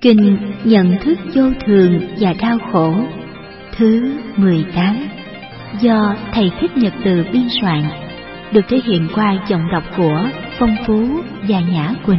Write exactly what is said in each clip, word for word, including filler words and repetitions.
Kinh Nhận Thức Vô Thường và Đau Khổ thứ mười tám do Thầy Thích Nhật Từ biên soạn, được thể hiện qua giọng đọc của Phong Phú và Nhã Quỳnh.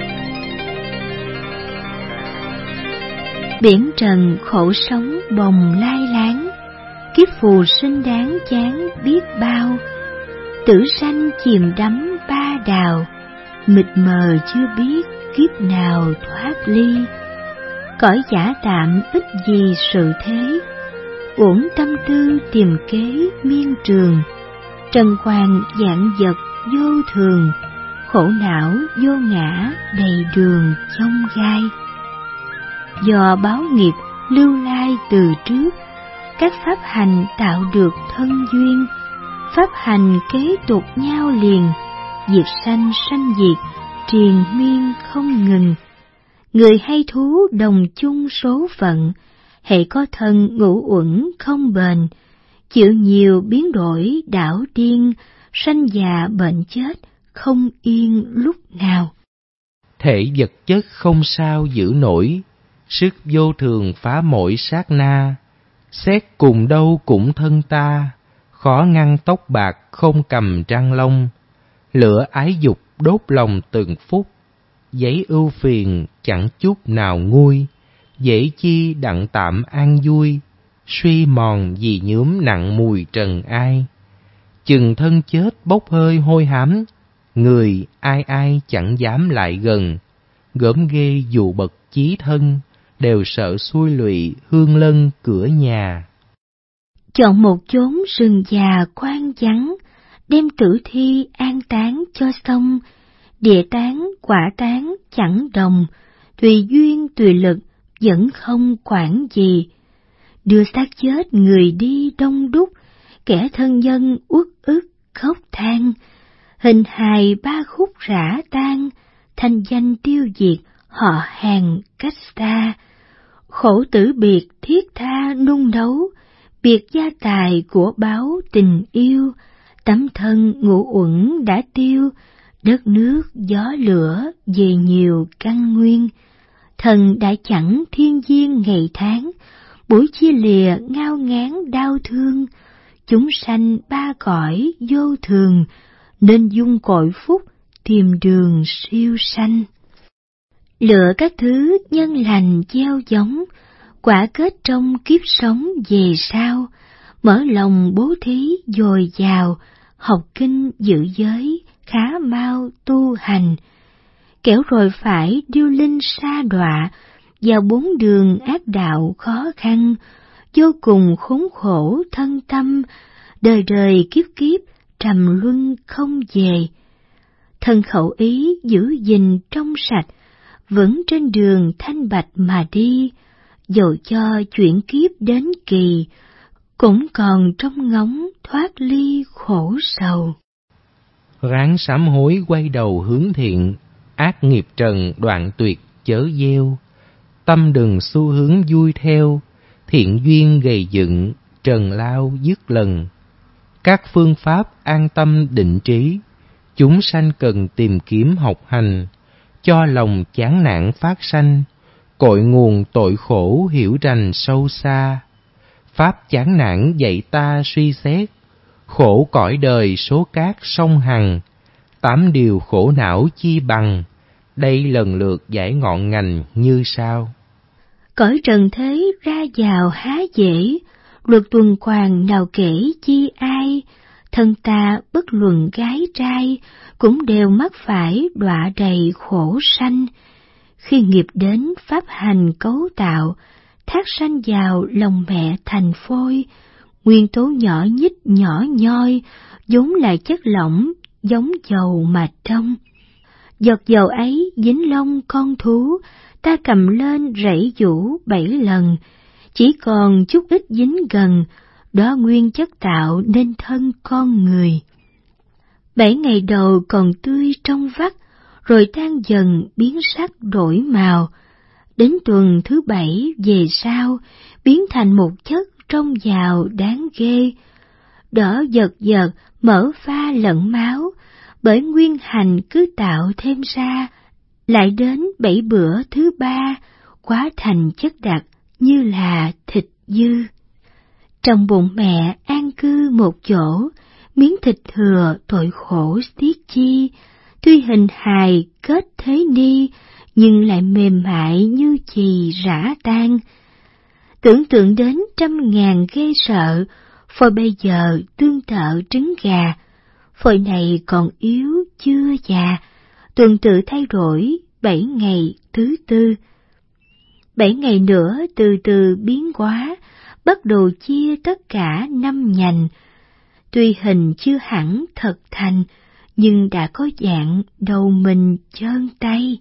Biển trần khổ sống bồng lai láng, kiếp phù sinh đáng chán biết bao. Tử sanh chìm đắm ba đào, mịt mờ chưa biết kiếp nào thoát ly. Cõi giả tạm ít gì sự thế, uổng tâm tư tìm kế miên trường. Trần hoàng vạn vật vô thường, khổ não vô ngã đầy đường chông gai. Do báo nghiệp lưu lai từ trước, các pháp hành tạo được thân duyên. Pháp hành kế tục nhau liền, diệt sanh sanh diệt, triền miên không ngừng. Người hay thú đồng chung số phận, hễ có thân ngũ uẩn không bền. Chịu nhiều biến đổi đảo điên, sanh già bệnh chết không yên lúc nào. Thể vật chất không sao giữ nổi, sức vô thường phá mỗi sát na. Xét cùng đâu cũng thân ta, khó ngăn tóc bạc không cầm trăng lông. Lửa ái dục đốt lòng từng phút, giấy ưu phiền chẳng chút nào nguôi. Dễ chi đặng tạm an vui, suy mòn vì nhuốm nặng mùi trần ai. Chừng thân chết bốc hơi hôi hám, người ai ai chẳng dám lại gần. Gớm ghê dù bậc chí thân, đều sợ xui lụy hương lân cửa nhà. Chọn một chốn rừng già quan vắng, đem tử thi an táng cho xong. Địa táng quả táng chẳng đồng, tùy duyên tùy lực vẫn không quản gì. Đưa xác chết người đi đông đúc, kẻ thân nhân uất ức khóc than. Hình hài ba khúc rã tan, thanh danh tiêu diệt họ hàng cách xa. Khổ tử biệt thiết tha nung nấu, biệt gia tài của báo tình yêu. Tấm thân ngũ uẩn đã tiêu, đất nước gió lửa về nhiều căn nguyên. Thần đã chẳng thiên diên ngày tháng, buổi chia lìa ngao ngán đau thương. Chúng sanh ba cõi vô thường, nên dung cội phúc tìm đường siêu sanh. Lựa các thứ nhân lành gieo giống, quả kết trong kiếp sống về sau. Mở lòng bố thí dồi dào, học kinh giữ giới khá mau tu hành. Kẻo rồi phải điêu linh sa đọa, vào bốn đường ác đạo khó khăn. Vô cùng khốn khổ thân tâm, đời đời kiếp kiếp trầm luân không về. Thân khẩu ý giữ gìn trong sạch, vẫn trên đường thanh bạch mà đi. Dầu cho chuyển kiếp đến kỳ, cũng còn trong ngóng thoát ly khổ sầu. Ráng sám hối quay đầu hướng thiện, ác nghiệp trần đoạn tuyệt chớ gieo. Tâm đừng xu hướng vui theo, thiện duyên gầy dựng, trần lao dứt lần. Các phương pháp an tâm định trí, chúng sanh cần tìm kiếm học hành. Cho lòng chán nản phát sanh, cội nguồn tội khổ hiểu rành sâu xa. Pháp chán nản dạy ta suy xét, khổ cõi đời số cát sông hằng. Tám điều khổ não chi bằng, đây lần lượt giải ngọn ngành như sau. Cõi trần thế ra vào há dễ, luật tuần hoàn nào kể chi ai. Thân ta bất luận gái trai, cũng đều mắc phải đọa đầy khổ sanh. Khi nghiệp đến pháp hành cấu tạo, thác sanh vào lòng mẹ thành phôi. Nguyên tố nhỏ nhít nhỏ nhoi, vốn là chất lỏng giống dầu mà trong. Giọt dầu ấy dính lông con thú, ta cầm lên rảy vũ bảy lần. Chỉ còn chút ít dính gần, đó nguyên chất tạo nên thân con người. Bảy ngày đầu còn tươi trong vắt, rồi tan dần biến sắc đổi màu. Đến tuần thứ bảy về sau, biến thành một chất trong giàu đáng ghê. Đỏ giật giật, mỡ pha lẫn máu, bởi nguyên hành cứ tạo thêm ra. Lại đến bảy bữa thứ ba, quá thành chất đặc như là thịt dư. Trong bụng mẹ an cư một chỗ, miếng thịt thừa tội khổ xiết chi, tuy hình hài kết thế ni, nhưng lại mềm mại như chì rã tan. Tưởng tượng đến trăm ngàn ghê sợ, phôi bây giờ tương tự trứng gà, phôi này còn yếu chưa già, tuần tự thay đổi bảy ngày thứ tư. Bảy ngày nữa từ từ biến hóa, bắt đầu chia tất cả năm nhành. Tuy hình chưa hẳn thật thành, nhưng đã có dạng đầu mình trơn tay.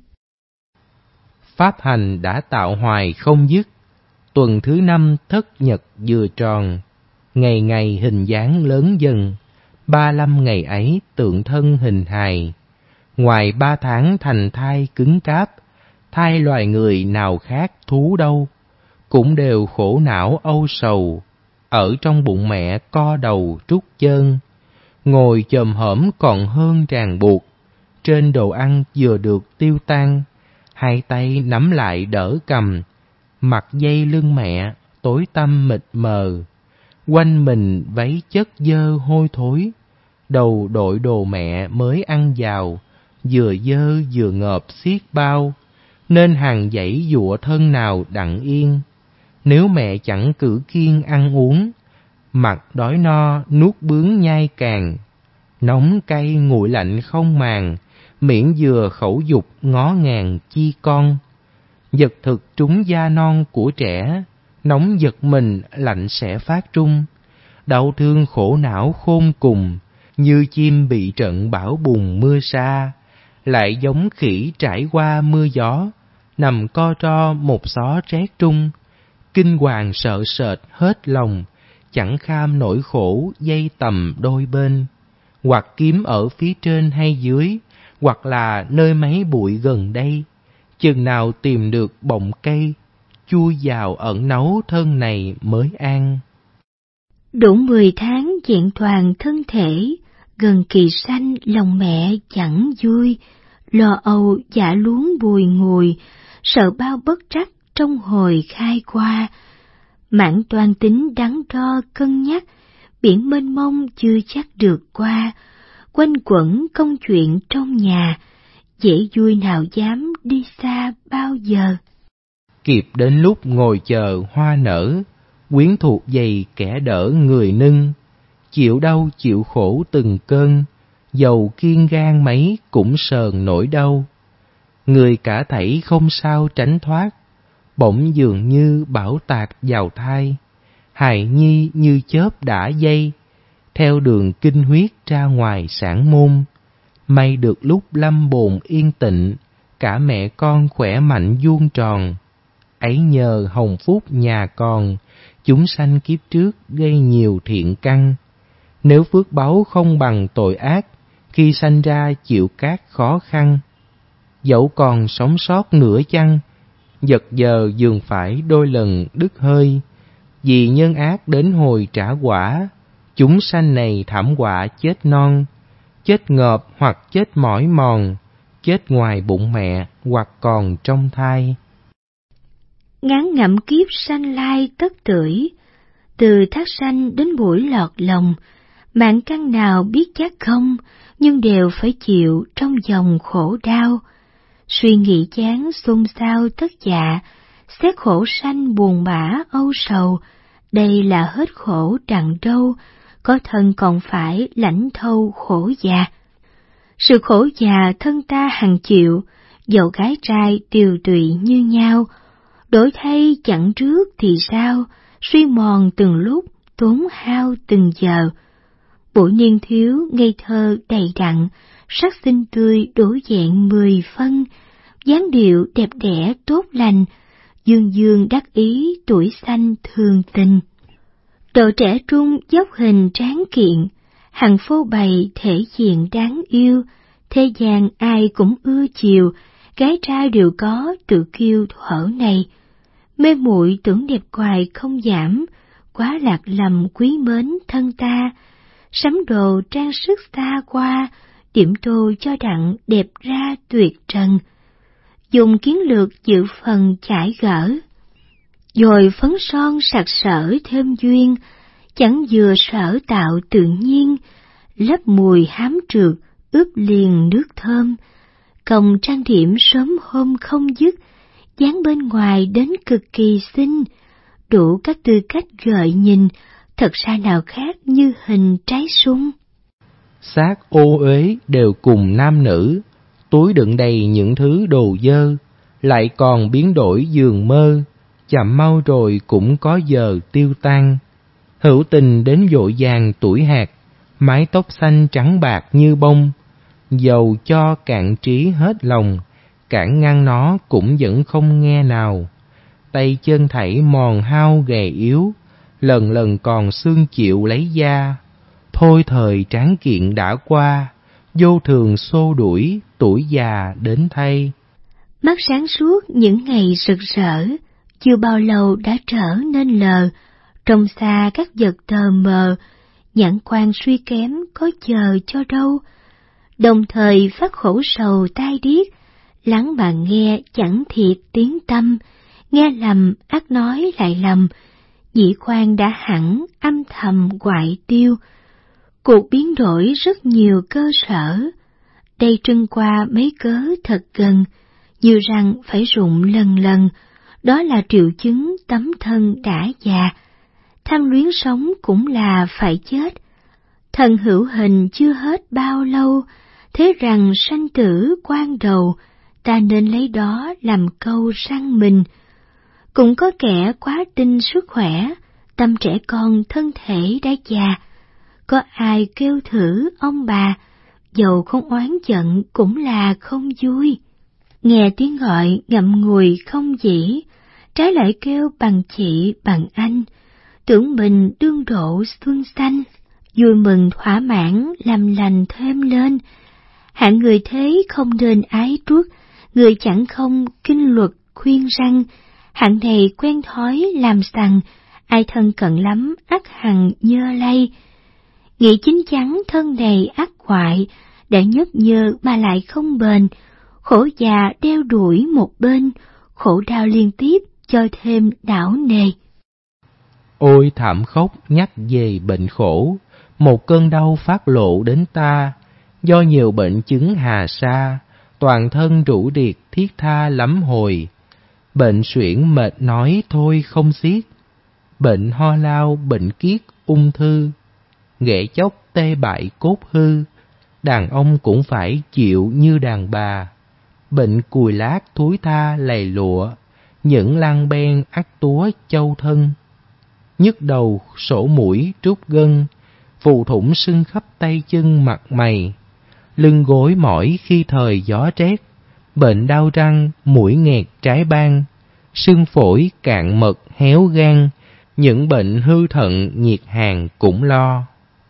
Pháp hành đã tạo hoài không dứt, tuần thứ năm thất nhật vừa tròn, ngày ngày hình dáng lớn dần, ba lăm ngày ấy tượng thân hình hài. Ngoài ba tháng thành thai cứng cáp, thai loài người nào khác thú đâu, cũng đều khổ não âu sầu, ở trong bụng mẹ co đầu trút chân, ngồi chồm hổm còn hơn ràng buộc, trên đồ ăn vừa được tiêu tan, hai tay nắm lại đỡ cầm, mặt dây lưng mẹ tối tăm mịt mờ, quanh mình váy chất dơ hôi thối, đầu đội đồ mẹ mới ăn vào, vừa dơ vừa ngợp xiết bao, nên hàng dãy dụa thân nào đặng yên. Nếu mẹ chẳng cử kiêng ăn uống, mặt đói no nuốt bướng nhai càng, nóng cay nguội lạnh không màng, miệng vừa khẩu dục ngó ngàng chi con. Vật thực trúng da non của trẻ, nóng giật mình lạnh sẽ phát trung, đau thương khổ não khôn cùng, như chim bị trận bão bùng mưa sa, lại giống khỉ trải qua mưa gió, nằm co ro một xó rét trung, kinh hoàng sợ sệt hết lòng, chẳng kham nỗi khổ dây tầm đôi bên, hoặc kiếm ở phía trên hay dưới, hoặc là nơi mấy bụi gần đây, chừng nào tìm được bọng cây, chui vào ẩn náu thân này mới an. Đủ mười tháng vẹn toàn thân thể, gần kỳ sanh lòng mẹ chẳng vui, lo âu dạ luống bùi ngùi, sợ bao bất trắc trong hồi khai qua. Mãn toan tính đắn đo cân nhắc, biển mênh mông chưa chắc được qua, quanh quẩn công chuyện trong nhà, dễ vui nào dám đi xa bao giờ. Kịp đến lúc ngồi chờ hoa nở, quyến thuộc dày kẻ đỡ người nâng, chịu đau chịu khổ từng cơn, dầu kiên gan mấy cũng sờn nỗi đau. Người cả thảy không sao tránh thoát, bỗng dường như bão tạc vào thai, hài nhi như chớp đã dây, theo đường kinh huyết ra ngoài sản môn. May được lúc lâm bồn yên tịnh, cả mẹ con khỏe mạnh vuông tròn. Ấy nhờ hồng phúc nhà còn, chúng sanh kiếp trước gây nhiều thiện căn. Nếu phước báu không bằng tội ác, khi sanh ra chịu các khó khăn. Dẫu còn sống sót nửa chăng, giật giờ dường phải đôi lần đứt hơi. Vì nhân ác đến hồi trả quả, chúng sanh này thảm họa chết non, chết ngợp hoặc chết mỏi mòn, chết ngoài bụng mẹ hoặc còn trong thai. Ngán ngẩm kiếp sanh lai tất tưởi, từ thác sanh đến buổi lọt lòng, mạng căn nào biết chắc không, nhưng đều phải chịu trong dòng khổ đau. Suy nghĩ chán xôn xao tất dạ, xét khổ sanh buồn bã âu sầu, đây là hết khổ đặng đâu, có thân còn phải lãnh thâu khổ già. Sự khổ già thân ta hằng chịu, dẫu gái trai tiều tụy như nhau, đổi thay chẳng trước thì sao, suy mòn từng lúc, tốn hao từng giờ. Buổi niên thiếu ngây thơ đầy đặn, sắc xinh tươi đổ dạng mười phân, dáng điệu đẹp đẽ tốt lành, dương dương đắc ý tuổi xanh thường tình. Độ trẻ trung dốc hình tráng kiện, hằng phô bày thể diện đáng yêu, thế gian ai cũng ưa chiều, gái trai đều có tự kiêu thuở này. Mê muội tưởng đẹp hoài không giảm, quá lạc lầm quý mến thân ta, sắm đồ trang sức xa qua, điểm tô cho đặng đẹp ra tuyệt trần. dùng chiến lược dự phần chải gỡ. Rồi phấn son sặc sỡ thêm duyên, chẳng vừa sở tạo tự nhiên, lấp mùi hám trượt, ướp liền nước thơm. Còng trang điểm sớm hôm không dứt, dáng bên ngoài đến cực kỳ xinh, đủ các tư cách gợi nhìn, thật ra nào khác như hình trái sung. Xác ô uế đều cùng nam nữ, túi đựng đầy những thứ đồ dơ, lại còn biến đổi giường mơ, chậm mau rồi cũng có giờ tiêu tan. Hữu tình đến vội vàng tuổi hạt, mái tóc xanh trắng bạc như bông, dầu cho cạn trí hết lòng, cản ngăn nó cũng vẫn không nghe nào. Tay chân thảy mòn hao gầy yếu, lần lần còn xương chịu lấy da. Thôi thời tráng kiện đã qua, vô thường xô đuổi, tuổi già đến thay. Mắt sáng suốt những ngày rực rỡ, chưa bao lâu đã trở nên lờ, trong xa các vật tờ mờ, nhãn quan suy kém có chờ cho đâu. Đồng thời phát khổ sầu tai điếc, lắng mà nghe chẳng thiệt tiếng tâm, nghe lầm ác nói lại lầm, dĩ quan đã hẳn âm thầm quại tiêu. Cuộc biến đổi rất nhiều cơ sở, đây trưng qua mấy cớ thật gần, như rằng phải rụng lần lần, đó là triệu chứng tấm thân đã già. Tham luyến sống cũng là phải chết, thần hữu hình chưa hết bao lâu, thế rằng sanh tử quan đầu, ta nên lấy đó làm câu răng mình. Cũng có kẻ quá tin sức khỏe, tâm trẻ con thân thể đã già, có ai kêu thử ông bà, dầu không oán giận cũng là không vui. Nghe tiếng gọi ngậm ngùi không dĩ, trái lại kêu bằng chị bằng anh, tưởng mình đương độ xuân xanh, vui mừng thỏa mãn làm lành thêm lên. Hạng người thế không nên ái truất, người chẳng không kinh luật khuyên răng, hạng này quen thói làm sằng, ai thân cận lắm ắt hằng nhơ lay. Nghĩ chính chắn thân này ắt hoại, để nhất nhơ mà lại không bền, khổ già đeo đuổi một bên, khổ đau liên tiếp cho thêm đảo nề. Ôi thảm khốc nhắc về bệnh khổ, một cơn đau phát lộ đến ta, do nhiều bệnh chứng hà sa, toàn thân rũ điệt thiết tha lắm hồi. Bệnh suyễn mệt nói thôi không xiết, bệnh ho lao, bệnh kiết, ung thư, ghệ chóc tê bại cốt hư, đàn ông cũng phải chịu như đàn bà. Bệnh cùi lát thúi tha lầy lụa, những lăng ben ắt túa châu thân. Nhức đầu sổ mũi trút gân, phù thủng sưng khắp tay chân mặt mày. Lưng gối mỏi khi thời gió rét, bệnh đau răng, mũi nghẹt trái ban, sưng phổi cạn mật héo gan, những bệnh hư thận nhiệt hàn cũng lo.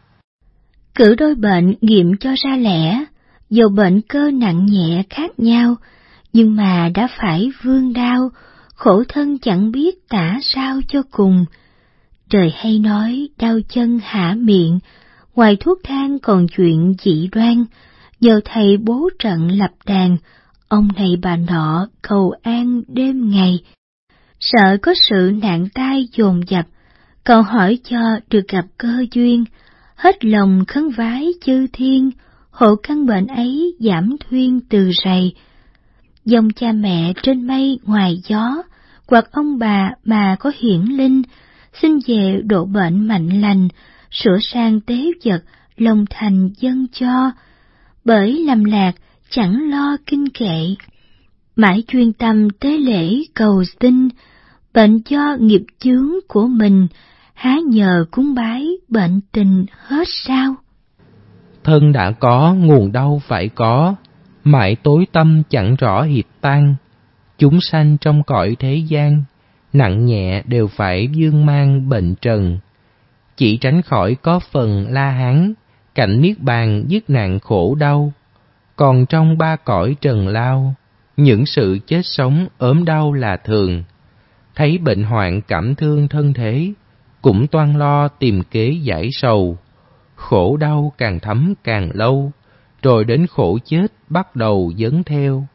Cử đôi bệnh nghiệm cho ra lẽ, dầu bệnh cơ nặng nhẹ khác nhau, nhưng mà đã phải vương đau, khổ thân chẳng biết tả sao cho cùng. Trời hay nói đau chân hả miệng, ngoài thuốc thang còn chuyện dị đoan, nhờ thầy bố trận lập đàn, ông này bà nọ cầu an đêm ngày. Sợ có sự nạn tai dồn dập, cầu hỏi cho được gặp cơ duyên, hết lòng khấn vái chư thiên, hộ căn bệnh ấy giảm thuyên từ rầy. Dòng cha mẹ trên mây ngoài gió, hoặc ông bà mà có hiển linh, xin về độ bệnh mạnh lành, sửa sang tế vật, lòng thành dâng cho. Bởi lầm lạc chẳng lo kinh kệ, mãi chuyên tâm tế lễ cầu xin, bệnh do nghiệp chướng của mình, há nhờ cúng bái bệnh tình hết sao. Thân đã có, nguồn đau phải có, mãi tối tâm chẳng rõ hiệp tan. Chúng sanh trong cõi thế gian, nặng nhẹ đều phải vương mang bệnh trần. Chỉ tránh khỏi có phần la hán, cảnh niết bàn dứt nạn khổ đau. Còn trong ba cõi trần lao, những sự chết sống ốm đau là thường. Thấy bệnh hoạn cảm thương thân thế, cũng toan lo tìm kế giải sầu. Khổ đau càng thấm càng lâu, rồi đến khổ chết bắt đầu dấn theo.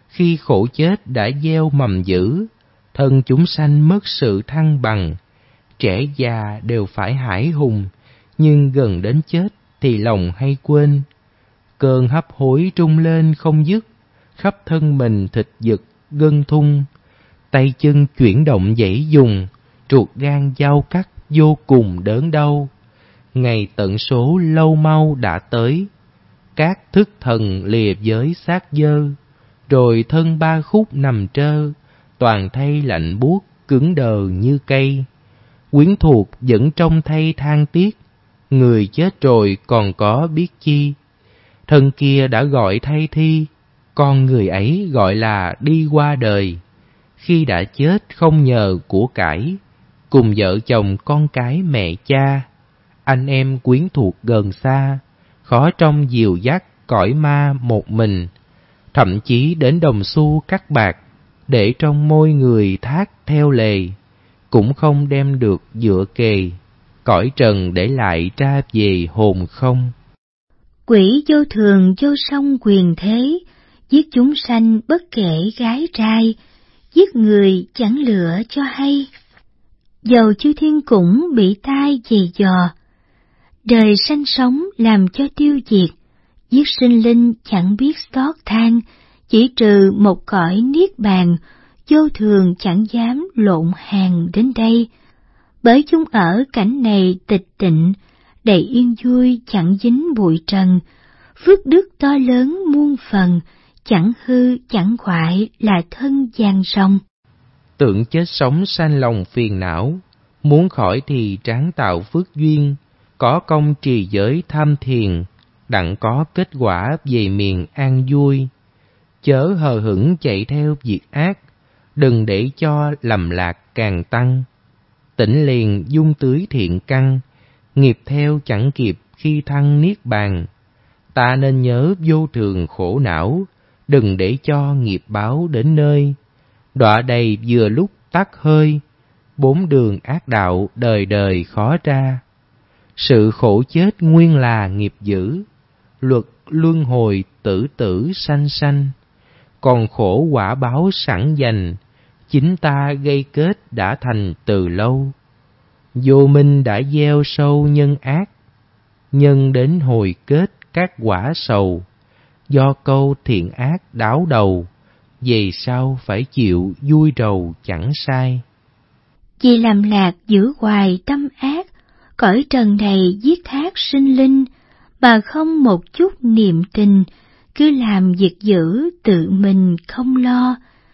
khi khổ chết đã gieo mầm dữ, thân chúng sanh mất sự thăng bằng. Trẻ già đều phải hải hùng, nhưng gần đến chết thì lòng hay quên. Cơn hấp hối trung lên không dứt, khắp thân mình thịt giật gân thung. Tay chân chuyển động dãy dùng, ruột gan dao cắt vô cùng đớn đau. Ngày tận số lâu mau đã tới, các thức thần lìa giới xác dơ, rồi thân ba khúc nằm trơ, toàn thây lạnh buốt cứng đờ như cây. Quyến thuộc vẫn trong thây than tiếc, người chết rồi còn có biết chi. Thân kia đã gọi thay thi, con người ấy gọi là đi qua đời. Khi đã chết không nhờ của cải, cùng vợ chồng con cái mẹ cha. Anh em quyến thuộc gần xa, khó trong dìu dắt cõi ma một mình. Thậm chí đến đồng xu cắt bạc, để trong môi người thác theo lề, cũng không đem được dựa kề, cõi trần để lại tra về hồn không. Quỷ vô thường vô song quyền thế, giết chúng sanh bất kể gái trai, giết người chẳng lựa cho hay. Dầu chư thiên cũng bị tai dày dò, đời sanh sống làm cho tiêu diệt, giết sinh linh chẳng biết xót than, chỉ trừ một cõi niết bàn, vô thường chẳng dám lộn hàng đến đây. Bởi chúng ở cảnh này tịch tịnh, đầy yên vui chẳng dính bụi trần, phước đức to lớn muôn phần, chẳng hư chẳng hoại là thân gian song. Tưởng chết sống sanh lòng phiền não, muốn khỏi thì tráng tạo phước duyên, có công trì giới tham thiền, đặng có kết quả về miền an vui. Chớ hờ hững chạy theo việc ác, đừng để cho lầm lạc càng tăng. Tỉnh liền dung tưới thiện căn, nghiệp theo chẳng kịp khi thăng niết bàn. Ta nên nhớ vô thường khổ não, đừng để cho nghiệp báo đến nơi. Đọa đầy vừa lúc tắt hơi, bốn đường ác đạo đời đời khó ra. Sự khổ chết nguyên là nghiệp dữ, luật luân hồi tử tử sanh sanh. Còn khổ quả báo sẵn dành, chính ta gây kết đã thành từ lâu. Vô minh đã gieo sâu nhân ác, nhân đến hồi kết các quả sầu. Do câu thiện ác đáo đầu, về sau phải chịu vui rầu chẳng sai. Vì làm lạc giữ hoài tâm ác, cõi trần này giết thác sinh linh, mà không một chút niệm tình, cứ làm việc dữ tự mình không lo.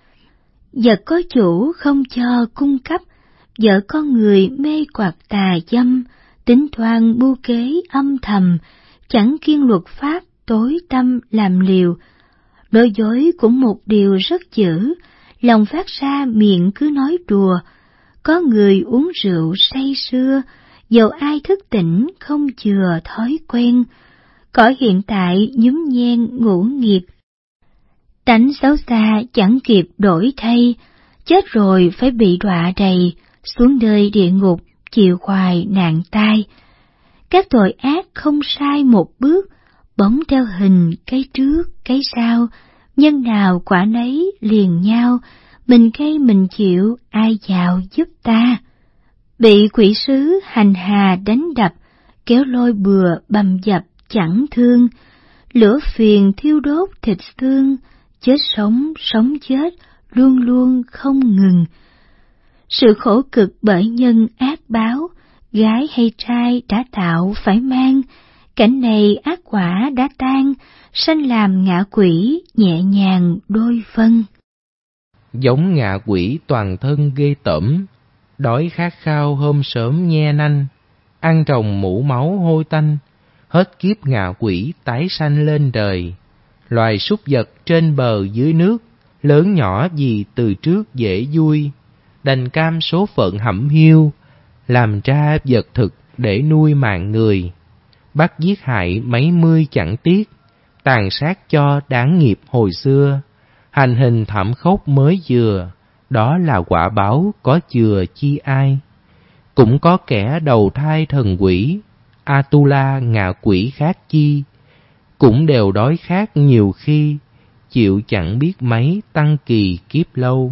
Vật có chủ không cho cung cấp, vợ con người mê quạt tà dâm, tính toán mưu kế âm thầm, chẳng kiêng luật pháp tối tâm làm liều. Nói dối cũng một điều rất dữ, lòng phát ra miệng cứ nói đùa. Có người uống rượu say sưa, dầu ai thức tỉnh không chừa thói quen. Cõi hiện tại nhúm nhen ngũ nghiệp, tánh xấu xa chẳng kịp đổi thay, chết rồi phải bị đọa đầy, xuống nơi địa ngục chịu hoài nạn tai. Các tội ác không sai một bước, bóng theo hình cái trước cái sau, nhân nào quả nấy liền nhau, mình gây mình chịu ai giàu giúp ta. Bị quỷ sứ hành hà đánh đập, kéo lôi bừa bầm dập chẳng thương, lửa phiền thiêu đốt thịt xương, chết sống sống chết luôn luôn không ngừng. Sự khổ cực bởi nhân ác báo, gái hay trai đã tạo phải mang, cảnh này ác quả đã tan, sanh làm ngạ quỷ nhẹ nhàng đôi phân. Giống ngạ quỷ toàn thân ghê tởm, đói khát khao hôm sớm nhe nanh, ăn trồng mũ máu hôi tanh, hết kiếp ngạ quỷ tái sanh lên đời. Loài súc vật trên bờ dưới nước, lớn nhỏ gì từ trước dễ vui, đành cam số phận hẩm hiu, làm ra vật thực để nuôi mạng người. Bắt giết hại mấy mươi chẳng tiếc, tàn sát cho đáng nghiệp hồi xưa, hành hình thảm khốc mới vừa, đó là quả báo có chừa chi ai. Cũng có kẻ đầu thai thần quỷ, Atula ngạ quỷ khác chi, cũng đều đói khát nhiều khi, chịu chẳng biết mấy tăng kỳ kiếp lâu.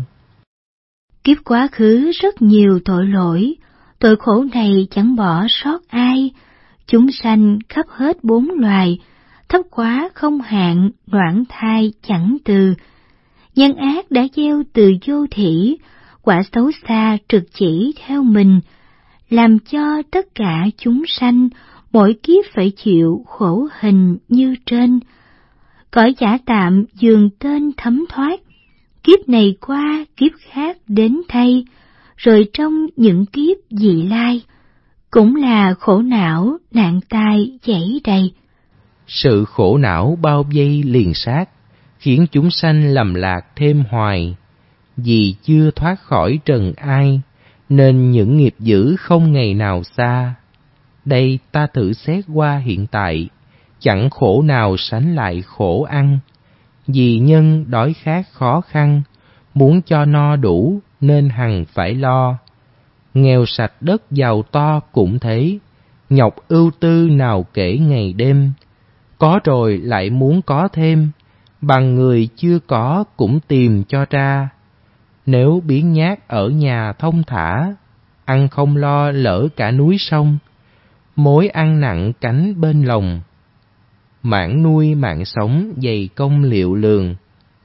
Kiếp quá khứ rất nhiều tội lỗi, tội khổ này chẳng bỏ sót ai. Chúng sanh khắp hết bốn loài, thấp quá không hạn, noãn thai chẳng từ. Nhân ác đã gieo từ vô thỉ, quả xấu xa trực chỉ theo mình, làm cho tất cả chúng sanh mỗi kiếp phải chịu khổ hình như trên. Cõi giả tạm dường tên thấm thoát, kiếp này qua kiếp khác đến thay, rồi trong những kiếp vị lai, cũng là khổ não nạn tai dẫy đầy. Sự khổ não bao vây liền sát, khiến chúng sanh lầm lạc thêm hoài. Vì chưa thoát khỏi trần ai, nên những nghiệp dữ không ngày nào xa. Đây ta thử xét qua hiện tại, chẳng khổ nào sánh lại khổ ăn. Vì nhân đói khát khó khăn, muốn cho no đủ nên hằng phải lo. Nghèo sạch đất giàu to cũng thế, nhọc ưu tư nào kể ngày đêm. Có rồi lại muốn có thêm, bằng người chưa có cũng tìm cho ra. Nếu biếng nhác ở nhà thông thả, ăn không lo lỡ cả núi sông. Mối ăn nặng cánh bên lòng, mảng nuôi mạng sống dày công liệu lường.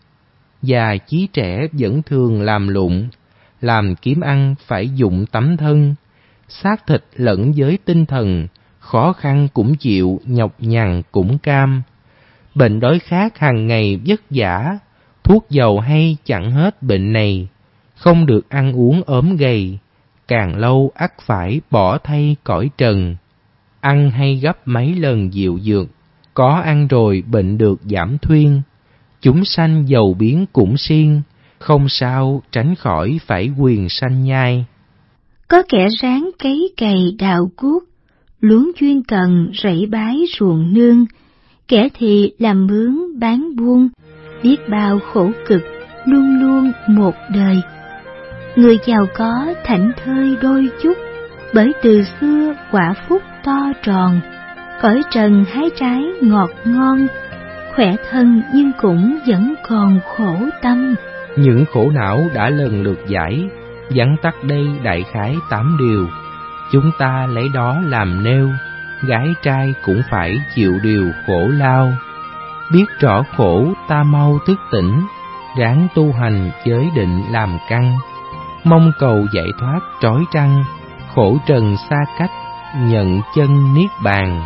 Già chí trẻ vẫn thường làm lụng, làm kiếm ăn phải dụng tấm thân. Xác thịt lẫn với tinh thần, khó khăn cũng chịu, nhọc nhằn cũng cam. Bệnh đói khát hàng ngày vất vả, thuốc giàu hay chẳng hết bệnh này. Không được ăn uống ốm gầy, càng lâu ắt phải bỏ thay cõi trần. Ăn hay gấp mấy lần diệu dược, có ăn rồi bệnh được giảm thuyên. Chúng sanh giàu biến cũng siêng, không sao tránh khỏi phải quyền sanh nhai. Có kẻ ráng cấy cày đào cuốc, luống chuyên cần rẫy bái ruộng nương. Kẻ thì làm mướn bán buôn, biết bao khổ cực, luôn luôn một đời. Người giàu có thảnh thơi đôi chút, bởi từ xưa quả phúc to tròn. Cõi trần hái trái ngọt ngon, khỏe thân nhưng cũng vẫn còn khổ tâm. Những khổ não đã lần lượt giải, vắn tắt đây đại khái tám điều. Chúng ta lấy đó làm nêu, gái trai cũng phải chịu điều khổ lao. Biết rõ khổ ta mau thức tỉnh, ráng tu hành giới định làm căn. Mong cầu giải thoát trói trăng, khổ trần xa cách, nhận chân niết bàn.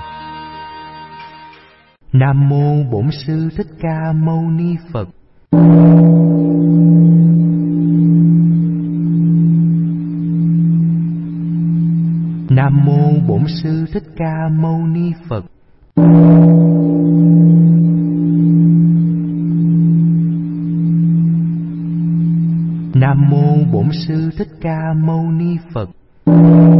Nam mô Bổn Sư Thích Ca Mâu Ni Phật. Nam mô Bổn Sư Thích Ca Mâu Ni Phật. Nam mô Bổn Sư Thích Ca Mâu Ni Phật.